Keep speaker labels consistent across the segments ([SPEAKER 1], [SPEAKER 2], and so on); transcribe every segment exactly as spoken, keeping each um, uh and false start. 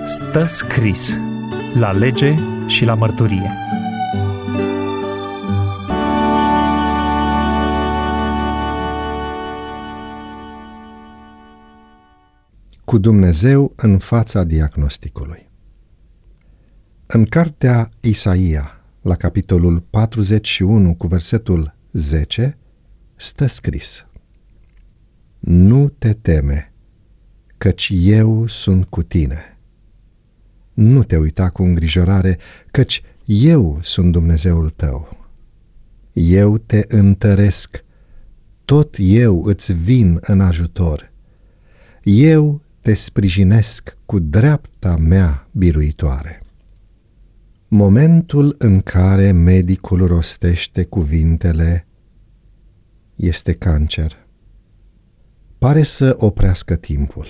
[SPEAKER 1] Stă scris la lege și la mărturie.
[SPEAKER 2] Cu Dumnezeu în fața diagnosticului. În cartea Isaia, la capitolul patruzeci și unu, cu versetul zece, stă scris: Nu te teme, căci eu sunt cu tine. Nu te uita cu îngrijorare, căci eu sunt Dumnezeul tău. Eu te întăresc, tot eu îți vin în ajutor. Eu te sprijinesc cu dreapta mea biruitoare. Momentul în care medicul rostește cuvintele este cancer. Pare să oprească timpul.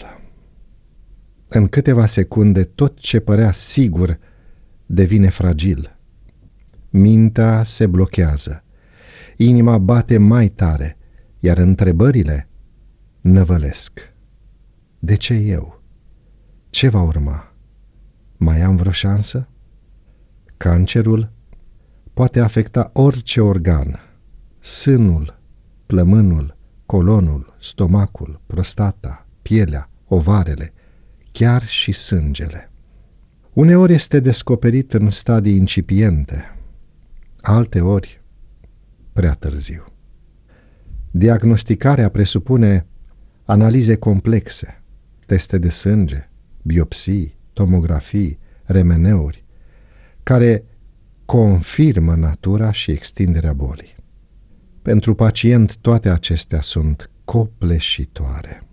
[SPEAKER 2] În câteva secunde, tot ce părea sigur devine fragil. Mintea se blochează, inima bate mai tare, iar întrebările năvălesc. De ce eu? Ce va urma? Mai am vreo șansă? Cancerul poate afecta orice organ: sânul, plămânul, colonul, stomacul, prostata, pielea, ovarele, chiar și sângele. Uneori este descoperit în stadii incipiente, alteori prea târziu. Diagnosticarea presupune analize complexe, teste de sânge, biopsii, tomografii, remeneuri, care confirmă natura și extinderea bolii. Pentru pacient, toate acestea sunt copleșitoare.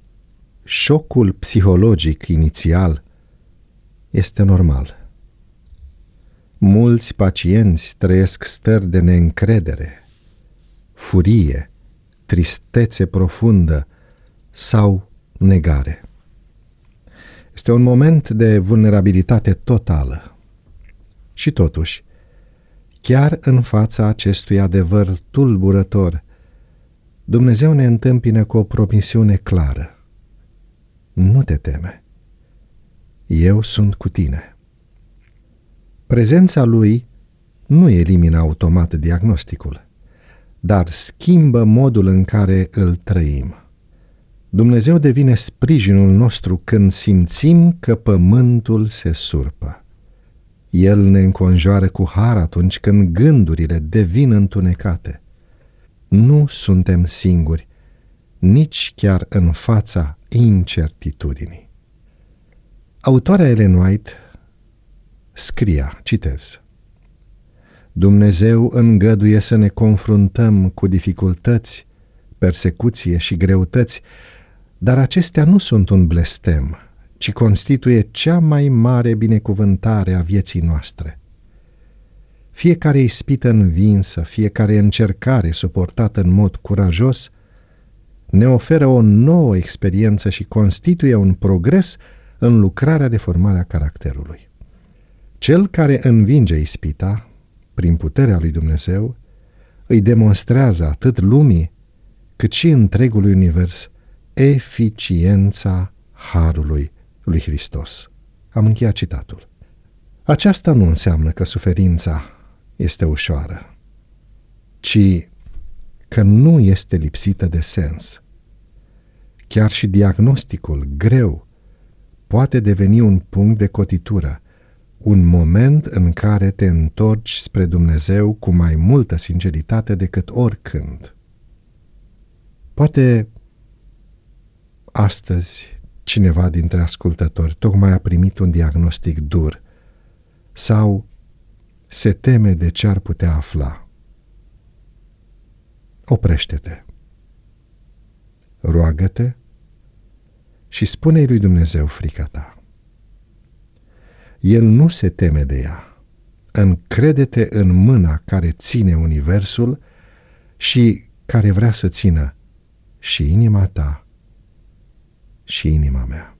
[SPEAKER 2] Șocul psihologic inițial este normal. Mulți pacienți trăiesc stări de neîncredere, furie, tristețe profundă sau negare. Este un moment de vulnerabilitate totală. Și totuși, chiar în fața acestui adevăr tulburător, Dumnezeu ne întâmpină cu o promisiune clară: nu te teme, eu sunt cu tine. Prezența Lui nu elimină automat diagnosticul, dar schimbă modul în care îl trăim. Dumnezeu devine sprijinul nostru când simțim că pământul se surpă. El ne înconjoară cu har atunci când gândurile devin întunecate. Nu suntem singuri, nici chiar în fața incertitudinii. Autoarea Ellen White scria, citez: Dumnezeu îngăduie să ne confruntăm cu dificultăți, persecuție și greutăți, dar acestea nu sunt un blestem, ci constituie cea mai mare binecuvântare a vieții noastre. Fiecare ispită învinsă, fiecare încercare suportată în mod curajos ne oferă o nouă experiență și constituie un progres în lucrarea de formare a caracterului. Cel care învinge ispita, prin puterea lui Dumnezeu, îi demonstrează atât lumii, cât și întregului univers eficiența harului lui Hristos. Am încheiat citatul. Aceasta nu înseamnă că suferința este ușoară, ci că nu este lipsită de sens. Chiar și diagnosticul greu poate deveni un punct de cotitură, un moment în care te întorci spre Dumnezeu cu mai multă sinceritate decât oricând. Poate astăzi cineva dintre ascultători tocmai a primit un diagnostic dur sau se teme de ce ar putea afla. Oprește-te, roagă-te și spune-i lui Dumnezeu frica ta. El nu se teme de ea. Încrede-te în mâna care ține universul și care vrea să țină și inima ta și inima mea.